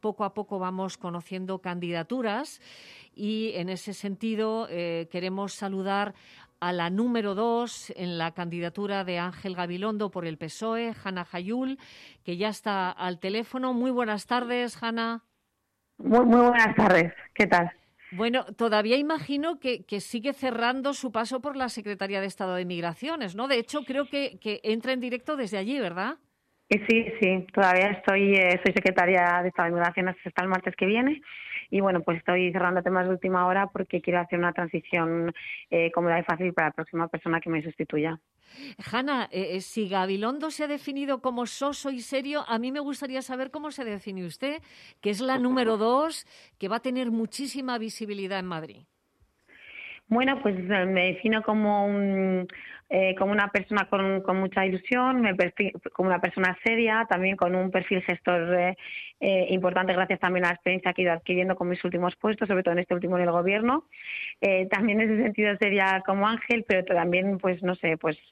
poco a poco vamos conociendo candidaturas y en ese sentido queremos saludar a la número 2 en la candidatura de Ángel Gabilondo por el PSOE, Hanna Hayul, que ya está al teléfono. Muy buenas tardes, Hanna. Muy buenas tardes. ¿Qué tal? Bueno, todavía imagino que sigue cerrando su paso por la Secretaría de Estado de Migraciones, ¿no? De hecho, creo que entra en directo desde allí, ¿verdad? Sí, todavía soy secretaria de Estado de Migraciones hasta el martes que viene y bueno, pues estoy cerrando temas de última hora porque quiero hacer una transición cómoda y fácil para la próxima persona que me sustituya. Hanna, si Gabilondo se ha definido como soso y serio, a mí me gustaría saber cómo se define usted, que es la número 2, que va a tener muchísima visibilidad en Madrid. Bueno, pues me defino como como una persona con mucha ilusión, como una persona seria, también con un perfil gestor importante gracias también a la experiencia que he ido adquiriendo con mis últimos puestos, sobre todo en este último en el gobierno. También en ese sentido seria como Ángel, pero también, pues no sé, pues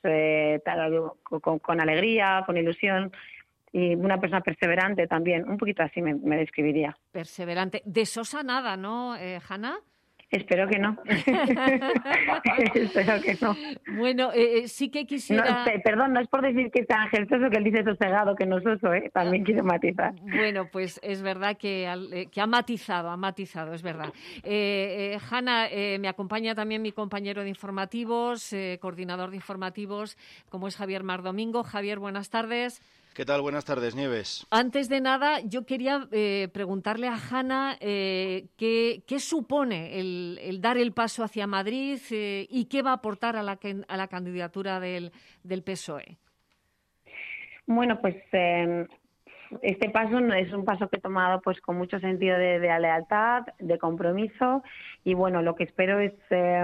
con alegría, con ilusión y una persona perseverante también, un poquito así me describiría. Perseverante. De sosa nada, ¿no, Hanna? Espero que no. Espero que no. Bueno, sí que No, quisiera... perdón, no es por decir que sea angelsoso, que él dice sosegado, que no soso, también quiero matizar. Bueno, pues es verdad que ha matizado, es verdad. Hanna, me acompaña también mi compañero de informativos, coordinador de informativos, como es Javier Mar Domingo. Javier, buenas tardes. ¿Qué tal? Buenas tardes, Nieves. Antes de nada, yo quería preguntarle a Hanna qué supone el dar el paso hacia Madrid y qué va a aportar a la candidatura del PSOE. Bueno, pues este paso es un paso que he tomado pues con mucho sentido de lealtad, de compromiso y bueno, lo que espero es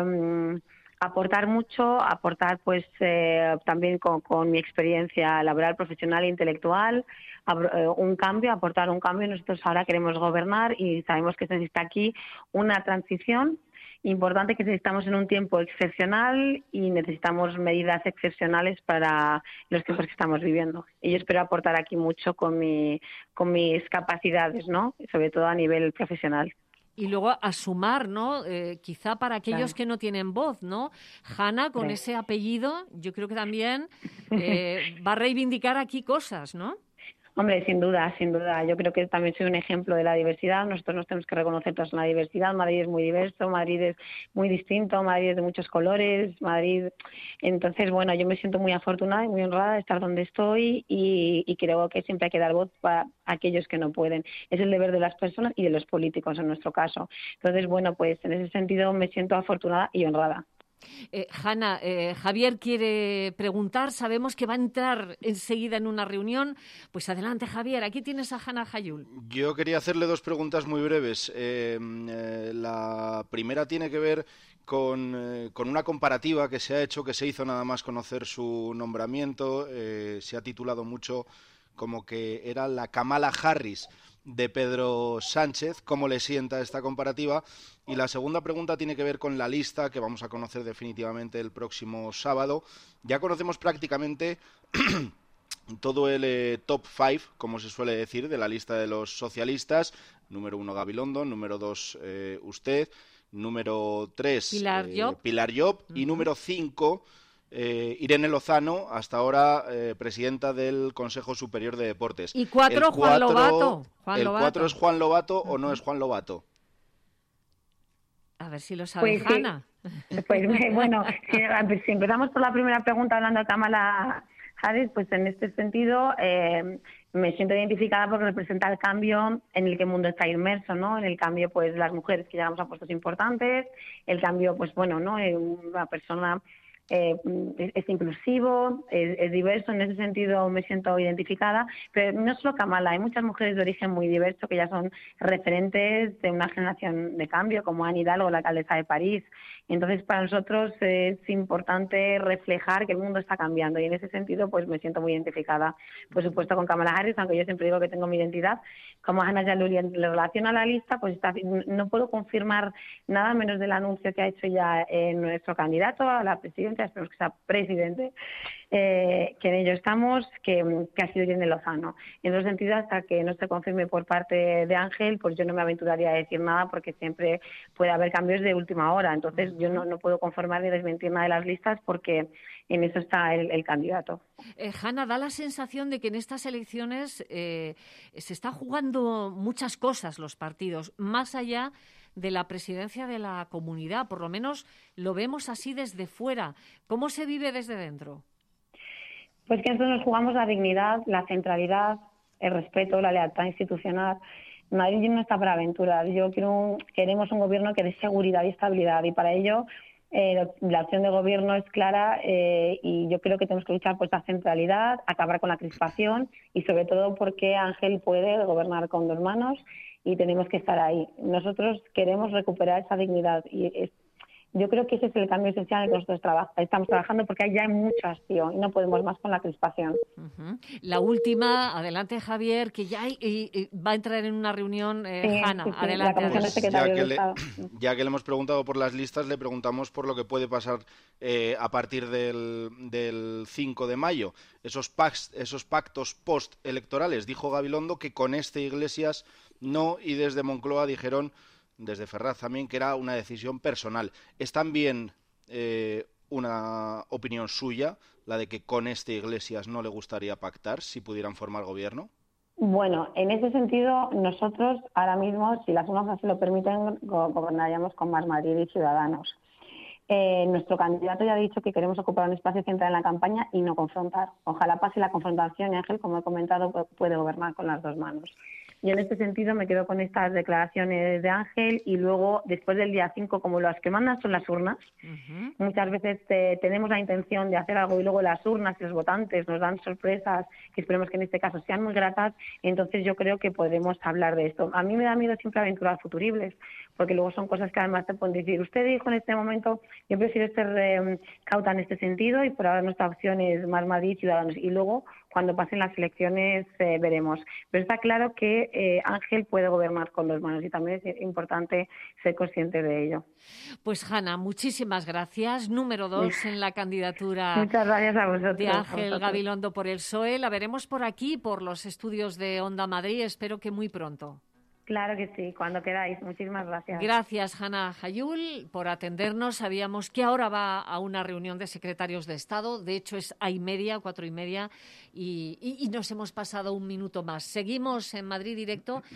aportar mucho, aportar también con mi experiencia laboral, profesional e intelectual, aportar un cambio. Nosotros ahora queremos gobernar y sabemos que se necesita aquí una transición importante, que necesitamos en un tiempo excepcional y necesitamos medidas excepcionales para los tiempos que estamos viviendo. Y yo espero aportar aquí mucho con mis capacidades, ¿no? Sobre todo a nivel profesional. Y luego a sumar, ¿no? Quizá para aquellos Claro. que no tienen voz, ¿no? Hanna, con ese apellido, yo creo que también va a reivindicar aquí cosas, ¿no? Hombre, sin duda, sin duda. Yo creo que también soy un ejemplo de la diversidad. Nosotros nos tenemos que reconocer todos en la diversidad. Madrid es muy diverso, Madrid es muy distinto, Madrid es de muchos colores, Madrid... Entonces, bueno, yo me siento muy afortunada y muy honrada de estar donde estoy y creo que siempre hay que dar voz para aquellos que no pueden. Es el deber de las personas y de los políticos en nuestro caso. Entonces, bueno, pues en ese sentido me siento afortunada y honrada. Hanna, Javier quiere preguntar, sabemos que va a entrar enseguida en una reunión. Pues adelante, Javier, aquí tienes a Hanna Hayul. Yo quería hacerle dos preguntas muy breves. La primera tiene que ver con una comparativa que se ha hecho, que se hizo nada más conocer su nombramiento. Se ha titulado mucho como que era la Kamala Harris de Pedro Sánchez. ¿Cómo le sienta esta comparativa? Y la segunda pregunta tiene que ver con la lista que vamos a conocer definitivamente el próximo sábado. Ya conocemos prácticamente todo el top 5, como se suele decir, de la lista de los socialistas. Número 1, Gabilondo. Número 2, usted. Número 3, Pilar Llop. Y número 5... Irene Lozano, hasta ahora presidenta del Consejo Superior de Deportes. Y 4, Juan Lobato. ¿El 4 es Juan Lobato o no es Juan Lobato? A ver si lo sabe Hanna. Pues bueno, si empezamos por la primera pregunta hablando de Kamala Harris, pues en este sentido me siento identificada porque representa el cambio en el que el mundo está inmerso, ¿no? En el cambio, pues las mujeres que llegamos a puestos importantes, el cambio, pues bueno, ¿no? Una persona... es inclusivo, es diverso, en ese sentido me siento identificada, pero no solo Kamala, hay muchas mujeres de origen muy diverso que ya son referentes de una generación de cambio, como Anne Hidalgo, la alcaldesa de París. Entonces, para nosotros es importante reflejar que el mundo está cambiando y en ese sentido pues me siento muy identificada, por supuesto, con Kamala Harris, aunque yo siempre digo que tengo mi identidad. Como Hanna Hayul, en relación a la lista, pues no puedo confirmar nada menos del anuncio que ha hecho ya nuestro candidato a la presidencia presidente, esperemos que sea presidente, que en ello estamos, que ha sido Irene Lozano. En ese sentido, hasta que no se confirme por parte de Ángel, pues yo no me aventuraría a decir nada porque siempre puede haber cambios de última hora. Entonces yo no puedo conformar ni desmentir nada de las listas porque en eso está el candidato. Hanna, da la sensación de que en estas elecciones se está jugando muchas cosas los partidos, más allá de la presidencia de la comunidad. Por lo menos lo vemos así desde fuera. ¿Cómo se vive desde dentro? Pues que nosotros nos jugamos la dignidad, la centralidad, el respeto, la lealtad institucional. Madrid no está para aventuras. Queremos un gobierno que dé seguridad y estabilidad, y para ello la opción de gobierno es clara, y yo creo que tenemos que luchar por esta centralidad, acabar con la crispación y sobre todo porque Ángel puede gobernar con 2 manos y tenemos que estar ahí. Nosotros queremos recuperar esa dignidad y yo creo que ese es el cambio esencial en el que nosotros estamos trabajando, porque ya hay mucha acción y no podemos más con la crispación. La última, adelante Javier, que ya va a entrar en una reunión, sí, Hanna, sí, adelante. La Comisión de Secretarios de Estado. Ya que le hemos preguntado por las listas, le preguntamos por lo que puede pasar a partir del 5 de mayo. Esos pactos postelectorales. Dijo Gabilondo que con Iglesias no, y desde Moncloa dijeron, desde Ferraz también, que era una decisión personal. ¿Es también una opinión suya la de que con Iglesias no le gustaría pactar si pudieran formar gobierno? Bueno, en ese sentido, nosotros ahora mismo, si las urnas así lo permiten, gobernaríamos con Más Madrid y Ciudadanos. Nuestro candidato ya ha dicho que queremos ocupar un espacio central en la campaña y no confrontar. Ojalá pase la confrontación y Ángel, como he comentado, puede gobernar con las 2 manos. Yo en este sentido me quedo con estas declaraciones de Ángel, y luego, después del día 5, como las que mandan son las urnas, muchas veces tenemos la intención de hacer algo y luego las urnas y los votantes nos dan sorpresas que esperemos que en este caso sean muy gratas, entonces yo creo que podremos hablar de esto. A mí me da miedo siempre aventurar futuribles, porque luego son cosas que además te pueden decir, usted dijo en este momento, yo prefiero ser cauta en este sentido, y por ahora nuestra opción es Más Madrid, Ciudadanos, y luego cuando pasen las elecciones veremos. Pero está claro que Ángel puede gobernar con 2 manos y también es importante ser consciente de ello. Pues Hanna, muchísimas gracias. Número 2 en la candidatura. Muchas gracias a vosotros. De Ángel Gabilondo por el PSOE. La veremos por aquí, por los estudios de Onda Madrid. Espero que muy pronto. Claro que sí, cuando queráis. Muchísimas gracias. Gracias, Hanna Hayul, por atendernos. Sabíamos que ahora va a una reunión de secretarios de Estado. De hecho, es 4:30, y nos hemos pasado un minuto más. Seguimos en Madrid Directo.